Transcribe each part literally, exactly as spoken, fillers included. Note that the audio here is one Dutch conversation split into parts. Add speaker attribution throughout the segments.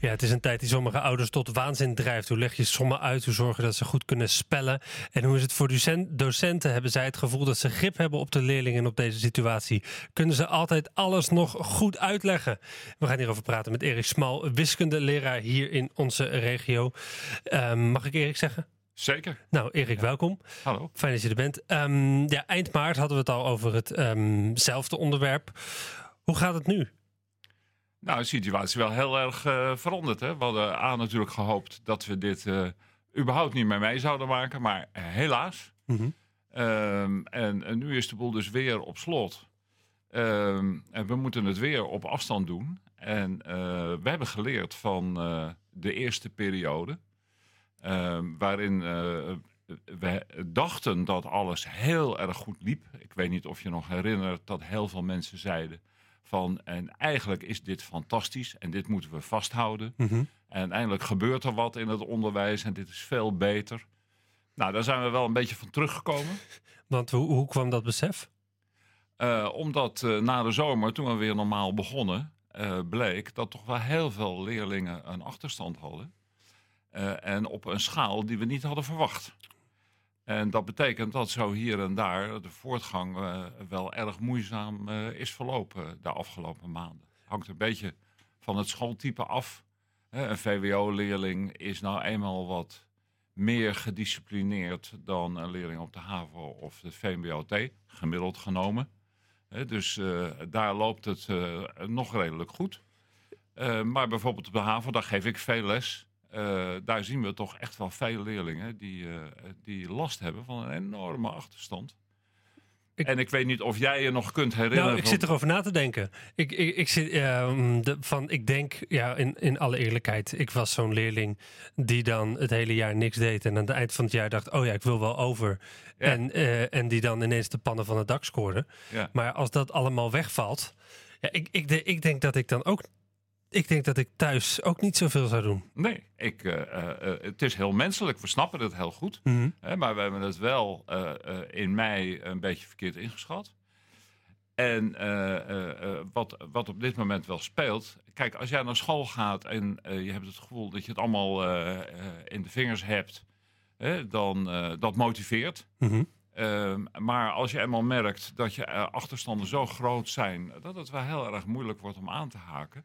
Speaker 1: Ja, het is een tijd die sommige ouders tot waanzin drijft. Hoe leg je sommen uit? Hoe zorgen dat ze goed kunnen spellen? En hoe is het voor docent- docenten? Hebben zij het gevoel dat ze grip hebben op de leerlingen op deze situatie? Kunnen ze altijd alles nog goed uitleggen? We gaan hierover praten met Erik Smal, wiskundeleraar hier in onze regio. Um, mag ik Erik zeggen?
Speaker 2: Zeker.
Speaker 1: Nou, Erik, ja. Welkom.
Speaker 2: Hallo.
Speaker 1: Fijn dat je er bent. Um, ja, eind maart hadden we het al over hetzelfde um, onderwerp. Hoe gaat het nu?
Speaker 2: Nou, de situatie is wel heel erg uh, veranderd. Hè? We hadden aan natuurlijk gehoopt dat we dit uh, überhaupt niet meer mee zouden maken. Maar uh, helaas. Mm-hmm. Um, en, en nu is de boel dus weer op slot. Um, en we moeten het weer op afstand doen. En uh, we hebben geleerd van uh, de eerste periode. Um, waarin uh, we dachten dat alles heel erg goed liep. Ik weet niet of je nog herinnert dat heel veel mensen zeiden van, en eigenlijk is dit fantastisch en dit moeten we vasthouden. Mm-hmm. En eindelijk gebeurt er wat in het onderwijs en dit is veel beter. Nou, daar zijn we wel een beetje van teruggekomen.
Speaker 1: Want hoe, hoe kwam dat besef?
Speaker 2: Uh, omdat uh, na de zomer, toen we weer normaal begonnen, uh, bleek dat toch wel heel veel leerlingen een achterstand hadden. Uh, en op een schaal die we niet hadden verwacht. En dat betekent dat zo hier en daar de voortgang uh, wel erg moeizaam uh, is verlopen de afgelopen maanden. Hangt een beetje van het schooltype af. Uh, een V W O-leerling is nou eenmaal wat meer gedisciplineerd dan een leerling op de HAVO of de V M B O T, gemiddeld genomen. Uh, dus uh, daar loopt het uh, nog redelijk goed. Uh, maar bijvoorbeeld op de HAVO, daar geef ik veel les. Uh, daar zien we toch echt wel veel leerlingen die, uh, die last hebben van een enorme achterstand. Ik, en ik weet niet of jij je nog kunt herinneren.
Speaker 1: Nou, ik
Speaker 2: van...
Speaker 1: zit erover na te denken. Ik, ik, ik, zit, uh, de, van, ik denk, ja, in, in alle eerlijkheid, ik was zo'n leerling die dan het hele jaar niks deed. En aan het eind van het jaar dacht, oh ja, ik wil wel over. Ja. En, uh, en die dan ineens de pannen van het dak scoorde. Ja. Maar als dat allemaal wegvalt, ja, ik, ik, de, ik denk dat ik dan ook... Ik denk dat ik thuis ook niet zoveel zou doen.
Speaker 2: Nee, ik, uh, uh, het is heel menselijk. We snappen het heel goed. Mm-hmm. Hè, maar we hebben het wel uh, uh, in mei een beetje verkeerd ingeschat. En uh, uh, uh, wat, wat op dit moment wel speelt... Kijk, als jij naar school gaat en uh, je hebt het gevoel dat je het allemaal uh, uh, in de vingers hebt... Hè, dan uh, dat motiveert. Mm-hmm. Uh, maar als je eenmaal merkt dat je uh, achterstanden zo groot zijn... dat het wel heel erg moeilijk wordt om aan te haken...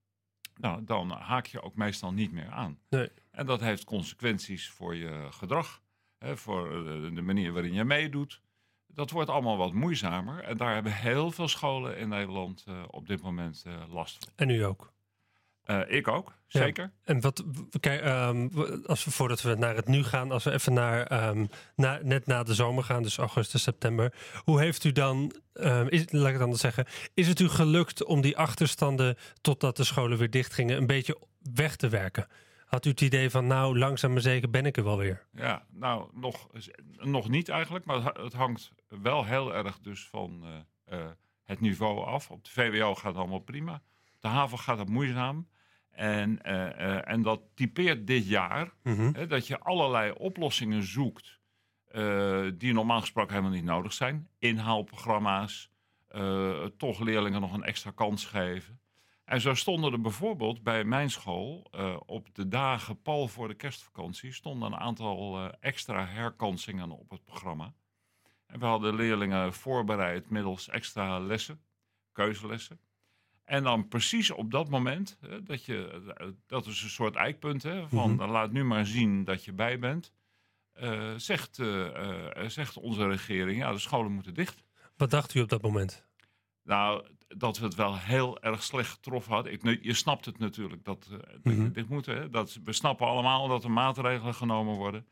Speaker 2: Nou, dan haak je ook meestal niet meer aan.
Speaker 1: Nee.
Speaker 2: En dat heeft consequenties voor je gedrag. Hè, voor de manier waarin je meedoet. Dat wordt allemaal wat moeizamer. En daar hebben heel veel scholen in Nederland uh, op dit moment uh, last van.
Speaker 1: En u ook?
Speaker 2: Uh, ik ook, zeker.
Speaker 1: Ja. En wat, kijk, um, als we voordat we naar het nu gaan, als we even naar um, na, net na de zomer gaan, dus augustus, september. Hoe heeft u dan, um, is, laat ik het anders zeggen, is het u gelukt om die achterstanden totdat de scholen weer dicht gingen een beetje weg te werken? Had u het idee van, nou, langzaam maar zeker ben ik er wel weer?
Speaker 2: Ja, nou, nog, nog niet eigenlijk, maar het hangt wel heel erg dus van uh, uh, het niveau af. Op de V W O gaat het allemaal prima. Op de HAVO gaat het moeizaam. En, uh, uh, en dat typeert dit jaar, mm-hmm. hè, dat je allerlei oplossingen zoekt uh, die normaal gesproken helemaal niet nodig zijn. Inhaalprogramma's, uh, toch leerlingen nog een extra kans geven. En zo stonden er bijvoorbeeld bij mijn school uh, op de dagen pal voor de kerstvakantie stonden een aantal uh, extra herkansingen op het programma. En we hadden leerlingen voorbereid middels extra lessen, keuzelessen. En dan precies op dat moment, hè, dat, je, dat is een soort eikpunt, hè, van mm-hmm. laat nu maar zien dat je bij bent, uh, zegt, uh, uh, zegt onze regering, ja, de scholen moeten dicht.
Speaker 1: Wat dacht u op dat moment?
Speaker 2: Nou, dat we het wel heel erg slecht getroffen hadden. Ik, je snapt het natuurlijk, dat, uh, dat mm-hmm. je dit moet. Hè, dat, we snappen allemaal dat er maatregelen genomen worden.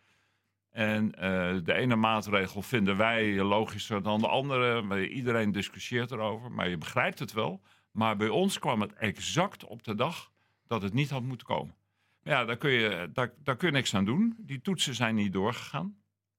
Speaker 2: En uh, de ene maatregel vinden wij logischer dan de andere. Maar iedereen discussieert erover, maar je begrijpt het wel. Maar bij ons kwam het exact op de dag dat het niet had moeten komen. Ja, daar kun je, daar, daar kun je niks aan doen. Die toetsen zijn niet doorgegaan.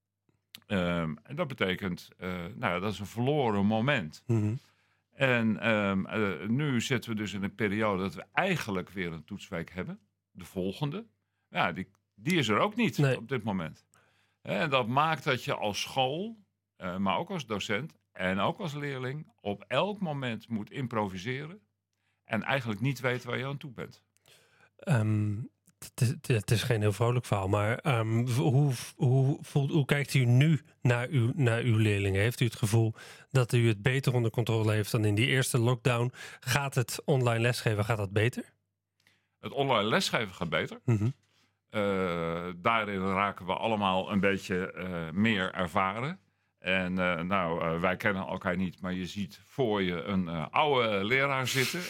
Speaker 2: Um, en dat betekent, uh, nou ja, dat is een verloren moment. Mm-hmm. En um, uh, nu zitten we dus in een periode dat we eigenlijk weer een toetsweek hebben. De volgende. Ja, die, die is er ook niet nee. op dit moment. En dat maakt dat je als school, uh, maar ook als docent... en ook als leerling op elk moment moet improviseren... en eigenlijk niet weet waar je aan toe bent.
Speaker 1: Um, het, is, het is geen heel vrolijk verhaal, maar um, hoe, hoe, voelt, hoe kijkt u nu naar uw, naar uw leerlingen? Heeft u het gevoel dat u het beter onder controle heeft dan in die eerste lockdown? Gaat het online lesgeven, gaat dat beter?
Speaker 2: Het online lesgeven gaat beter.
Speaker 1: Mm-hmm.
Speaker 2: Uh, daarin raken we allemaal een beetje uh, meer ervaren. En uh, nou, uh, wij kennen elkaar niet, maar je ziet voor je een uh, oude leraar zitten.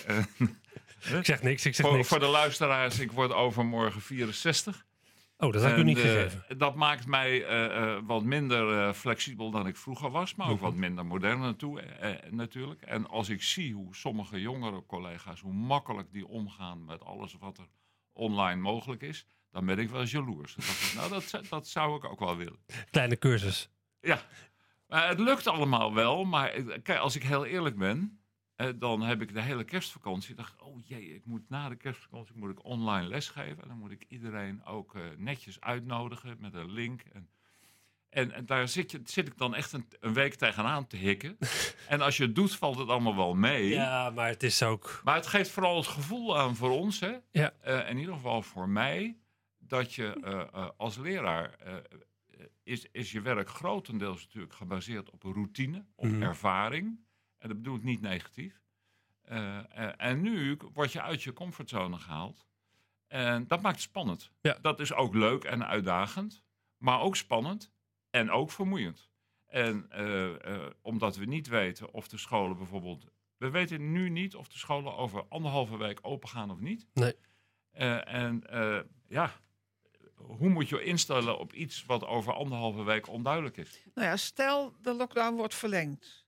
Speaker 1: Ik zeg niks, ik zeg
Speaker 2: voor,
Speaker 1: niks.
Speaker 2: Voor de luisteraars, ik word overmorgen vierenzestig.
Speaker 1: Oh, dat had ik u niet uh, gegeven.
Speaker 2: Dat maakt mij uh, uh, wat minder uh, flexibel dan ik vroeger was, maar ook mm-hmm. wat minder modern naartoe, uh, natuurlijk. En als ik zie hoe sommige jongere collega's, hoe makkelijk die omgaan met alles wat er online mogelijk is, dan ben ik wel jaloers. Dan dacht ik, nou, dat, dat zou ik ook wel willen.
Speaker 1: Kleine cursus.
Speaker 2: Ja, maar het lukt allemaal wel. Maar kijk, als ik heel eerlijk ben, eh, dan heb ik de hele kerstvakantie. dacht oh jee, ik moet na de kerstvakantie moet ik online lesgeven. En dan moet ik iedereen ook uh, netjes uitnodigen met een link. En, en, en daar zit, je, zit ik dan echt een, een week tegenaan te hikken. En als je het doet, valt het allemaal wel mee.
Speaker 1: Ja, maar het is ook...
Speaker 2: Maar het geeft vooral het gevoel aan voor ons, hè?
Speaker 1: Ja.
Speaker 2: Uh, in ieder geval voor mij, dat je uh, uh, als leraar... Uh, Is, is je werk grotendeels natuurlijk gebaseerd op routine, op mm-hmm. ervaring. En dat bedoel ik niet negatief. Uh, uh, en nu word je uit je comfortzone gehaald. En dat maakt het spannend.
Speaker 1: Ja.
Speaker 2: Dat is ook leuk en uitdagend. Maar ook spannend en ook vermoeiend. En uh, uh, omdat we niet weten of de scholen bijvoorbeeld... We weten nu niet of de scholen over anderhalve week open gaan of niet.
Speaker 1: Nee.
Speaker 2: Uh, en uh, ja... Hoe moet je instellen op iets wat over anderhalve week onduidelijk is?
Speaker 3: Nou ja, stel de lockdown wordt verlengd.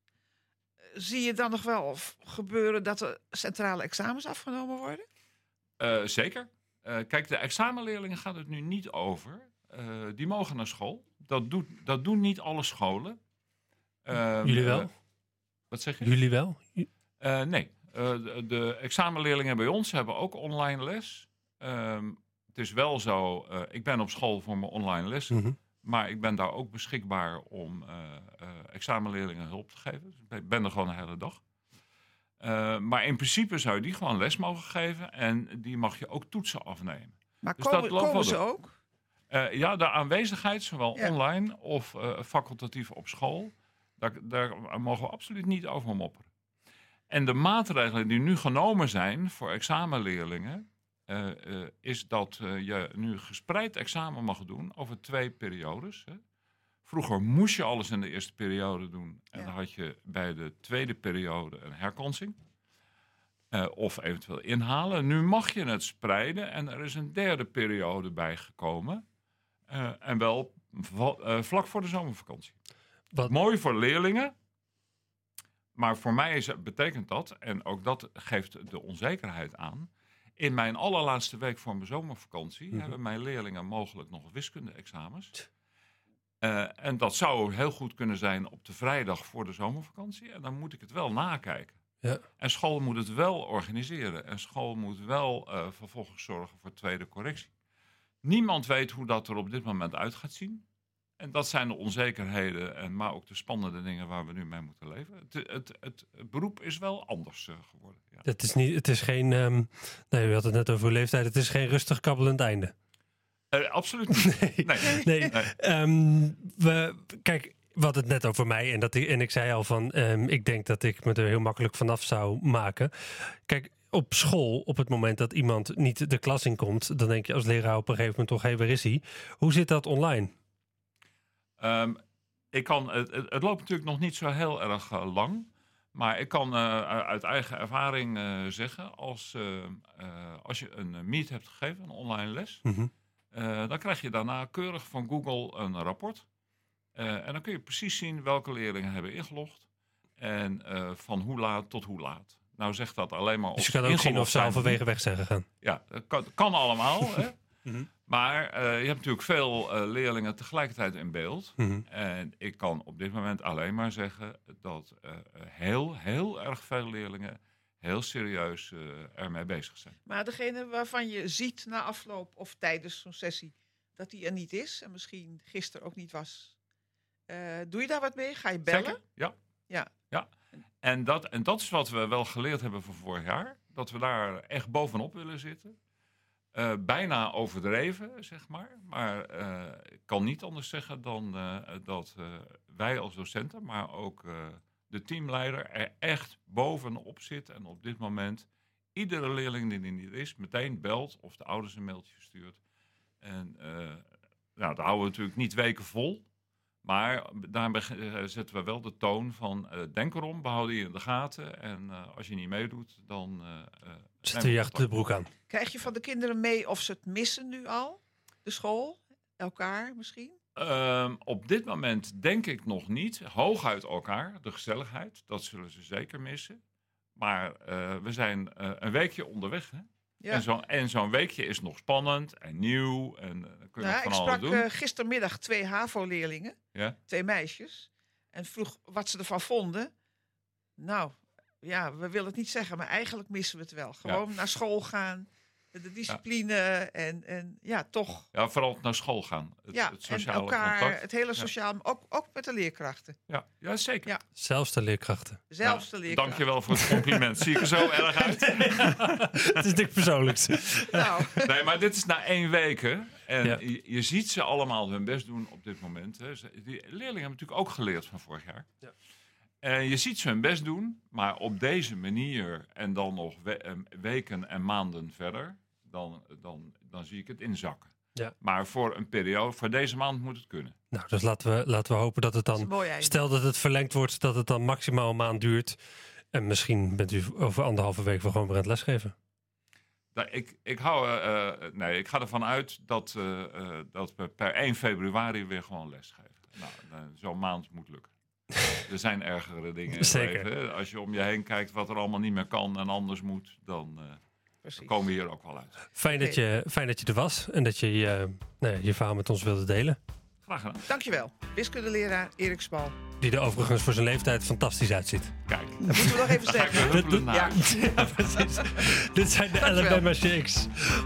Speaker 3: Zie je dan nog wel gebeuren dat er centrale examens afgenomen worden?
Speaker 2: Uh, zeker. Uh, kijk, de examenleerlingen gaat het nu niet over. Uh, die mogen naar school. Dat, doet, dat doen niet alle scholen. Uh,
Speaker 1: Jullie wel?
Speaker 2: Uh, wat zeg je?
Speaker 1: Jullie wel?
Speaker 2: Uh, nee. Uh, de, de examenleerlingen bij ons hebben ook online les. Um, Het is wel zo, uh, ik ben op school voor mijn online lessen. Mm-hmm. Maar ik ben daar ook beschikbaar om uh, uh, examenleerlingen hulp te geven. Dus ik ben er gewoon de hele dag. Uh, maar in principe zou je die gewoon les mogen geven. En die mag je ook toetsen afnemen.
Speaker 3: Maar
Speaker 2: dus
Speaker 3: komen,
Speaker 2: dat
Speaker 3: komen ze ook?
Speaker 2: Uh, ja, de aanwezigheid, zowel
Speaker 3: ja.
Speaker 2: online of uh, facultatief op school. Daar, daar mogen we absoluut niet over mopperen. En de maatregelen die nu genomen zijn voor examenleerlingen... Uh, uh, is dat uh, je nu gespreid examen mag doen over twee periodes. Hè. Vroeger moest je alles in de eerste periode doen. En ja. dan had je bij de tweede periode een herkansing. Uh, of eventueel inhalen. Nu mag je het spreiden en er is een derde periode bijgekomen. Uh, en wel v- uh, vlak voor de zomervakantie. Wat? Mooi voor leerlingen. Maar voor mij is, betekent dat, en ook dat geeft de onzekerheid aan... In mijn allerlaatste week voor mijn zomervakantie mm-hmm. hebben mijn leerlingen mogelijk nog wiskunde-examens. Uh, en dat zou heel goed kunnen zijn op de vrijdag voor de zomervakantie. En dan moet ik het wel nakijken.
Speaker 1: Ja.
Speaker 2: En school moet het wel organiseren. En school moet wel uh, vervolgens zorgen voor tweede correctie. Niemand weet hoe dat er op dit moment uit gaat zien. En dat zijn de onzekerheden, en maar ook de spannende dingen waar we nu mee moeten leven. Het, het, het, het beroep is wel anders uh, geworden. Ja.
Speaker 1: Het is niet, het is geen, um, nee, u had het net over uw leeftijd, het is geen rustig kabbelend einde.
Speaker 2: Uh, absoluut niet.
Speaker 1: Nee, nee. nee. nee. Um, we, kijk, we hadden het net over mij en, dat ik, en ik zei al van, um, ik denk dat ik me er heel makkelijk vanaf zou maken. Kijk, op school, op het moment dat iemand niet de klas in komt, dan denk je als leraar op een gegeven moment toch, hé, hey, waar is hij? Hoe zit dat online?
Speaker 2: Um, ik kan, het, het loopt natuurlijk nog niet zo heel erg uh, lang. Maar ik kan uh, uit eigen ervaring uh, zeggen... Als, uh, uh, als je een meet hebt gegeven, een online les...
Speaker 1: Mm-hmm.
Speaker 2: Uh, dan krijg je daarna keurig van Google een rapport. Uh, en dan kun je precies zien welke leerlingen hebben ingelogd. En uh, van hoe laat tot hoe laat. Nou zegt dat alleen maar...
Speaker 1: Dus je kan ook zien of ze halverwege weg zijn gegaan.
Speaker 2: Ja, dat kan, kan allemaal, hè.
Speaker 1: Mm-hmm.
Speaker 2: Maar uh, je hebt natuurlijk veel uh, leerlingen tegelijkertijd in beeld.
Speaker 1: Mm-hmm.
Speaker 2: En ik kan op dit moment alleen maar zeggen dat uh, heel, heel erg veel leerlingen heel serieus uh, ermee bezig zijn.
Speaker 3: Maar degene waarvan je ziet na afloop of tijdens zo'n sessie dat die er niet is en misschien gisteren ook niet was. Uh, doe je daar wat mee? Ga je bellen?
Speaker 2: Zeker, ja.
Speaker 3: Ja.
Speaker 2: ja. En, dat, en dat is wat we wel geleerd hebben van vorig jaar. Dat we daar echt bovenop willen zitten. Uh, bijna overdreven, zeg maar. Maar uh, ik kan niet anders zeggen dan uh, dat uh, wij als docenten, maar ook uh, de teamleider er echt bovenop zit. En op dit moment iedere leerling die er niet is, meteen belt of de ouders een mailtje stuurt. En uh, nou, dat houden we natuurlijk niet weken vol. Maar daarbij uh, zetten we wel de toon van uh, denk erom, behoud je in de gaten. En uh, als je niet meedoet, dan... Uh, uh,
Speaker 1: Zet je achter de broek aan.
Speaker 3: Krijg je van de kinderen mee of ze het missen nu al? De school? Elkaar misschien?
Speaker 2: Um, op dit moment denk ik nog niet. Hooguit elkaar, de gezelligheid. Dat zullen ze zeker missen. Maar uh, we zijn uh, een weekje onderweg. Hè? Ja. En, zo, en zo'n weekje is nog spannend en nieuw. En uh, kun je
Speaker 3: nou,
Speaker 2: van
Speaker 3: ik
Speaker 2: alles
Speaker 3: sprak
Speaker 2: doen.
Speaker 3: Uh, gistermiddag twee HAVO-leerlingen.
Speaker 2: Ja? Twee
Speaker 3: meisjes. En vroeg wat ze ervan vonden. Nou, ja, we willen het niet zeggen, maar eigenlijk missen we het wel. Gewoon ja. naar school gaan. De discipline ja. en, en ja, toch.
Speaker 2: Ja, vooral naar school gaan. Het,
Speaker 3: ja,
Speaker 2: het sociale
Speaker 3: en elkaar,
Speaker 2: contact.
Speaker 3: Het hele sociaal, ja. ook, ook met de leerkrachten.
Speaker 2: Ja, ja zeker. Ja.
Speaker 1: Zelfs de leerkrachten.
Speaker 3: Zelfs de leerkrachten.
Speaker 2: Dank je wel voor het compliment. Zie ik er zo erg uit?
Speaker 1: Ja, het is niks persoonlijks.
Speaker 3: Nou.
Speaker 2: Nee, maar dit is na één week. Hè? En
Speaker 1: ja.
Speaker 2: je, je ziet ze allemaal hun best doen op dit moment. Hè. Die leerlingen hebben natuurlijk ook geleerd van vorig jaar.
Speaker 1: Ja.
Speaker 2: En je ziet ze hun best doen, maar op deze manier en dan nog we, weken en maanden verder, dan, dan, dan zie ik het inzakken.
Speaker 1: Ja.
Speaker 2: Maar voor een periode, voor deze maand moet het kunnen.
Speaker 1: Nou, dus laten we, laten we hopen dat het dan,
Speaker 3: dat
Speaker 1: stel dat het verlengd wordt, dat het dan maximaal een maand duurt. En misschien bent u over anderhalve week wel gewoon weer aan het lesgeven.
Speaker 2: Nou, ik, ik, hou, uh, nee, ik ga ervan uit dat, uh, uh, dat we per één februari weer gewoon lesgeven. Nou, uh, zo'n maand moet lukken. Er zijn ergere dingen in het
Speaker 1: Zeker.
Speaker 2: leven. Als je om je heen kijkt wat er allemaal niet meer kan en anders moet, dan, uh, dan komen we hier ook wel uit.
Speaker 1: Fijn dat je, fijn dat je er was en dat je je, nou, je verhaal met ons wilde delen.
Speaker 2: Graag gedaan.
Speaker 3: Dankjewel. Wiskundeleraar Erik Spal.
Speaker 1: Die er overigens voor zijn leeftijd fantastisch uitziet.
Speaker 2: Kijk.
Speaker 3: Dat moeten we nog even zeggen.
Speaker 2: Dan ga ik weer huppelen naar
Speaker 1: ja, ja, precies. Dit zijn de Alabama Shakes.